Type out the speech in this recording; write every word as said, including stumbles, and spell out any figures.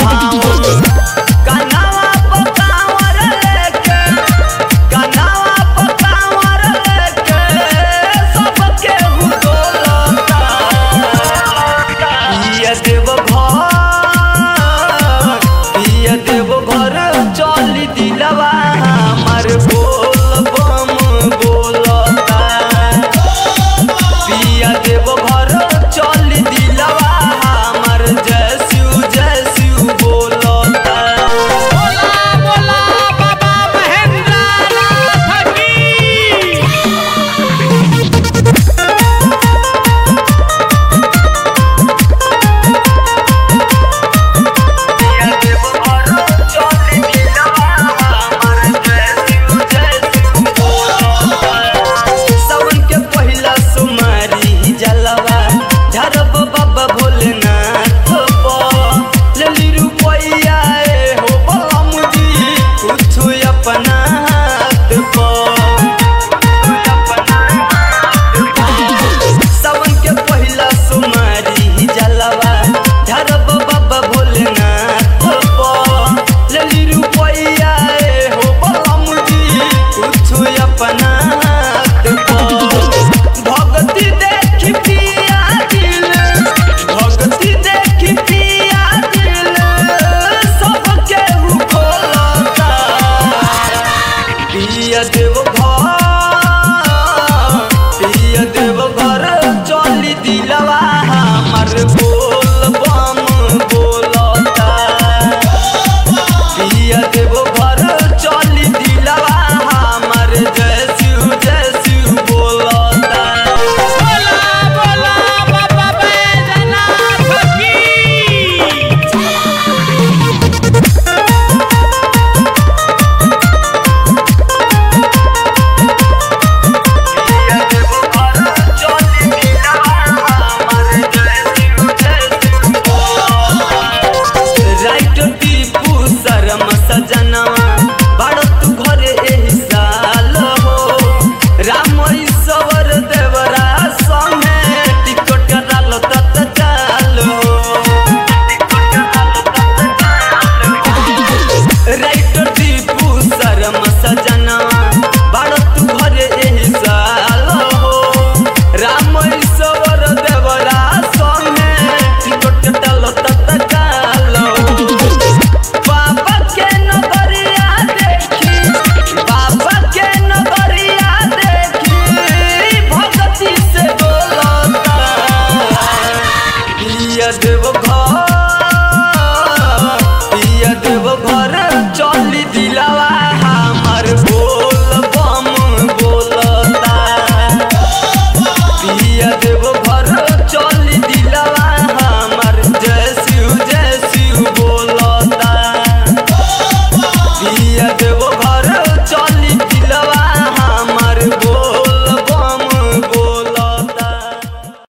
भाव कनावा पकावर लेके कनावा पकावर लेके सबके हुडोलता पिया देव घर पिया देव घर चली दिलवा हमार बोल बम बोलता पिया देव घर चली दिलवा हमार जैसू जैसू बोलता बोला बोला बाबा महेंद्रनाथ की सावन के पहिला सुमारी जलवा झरब बाबा भोलेनाथ लेली रुपैया हो बलम जी कुछ अपना हाथ सावन के पहिला सुमारी जलवा झरब बाबा भोलेनाथ लेली रुपैया हो बलम जी कुछ अपना हाथ भगती देखी पिया दिल भगती देखी पिया दिल सबके खोलता पिया देव घर पिया देव घर चली दिलवा हमार बोल बम बोलता पिया देव घर चली दिलवा हमार जैसू जैसू बोलता बोला बोला बाबा बैजनाथ की राइट टीपू शर्मा सजनवा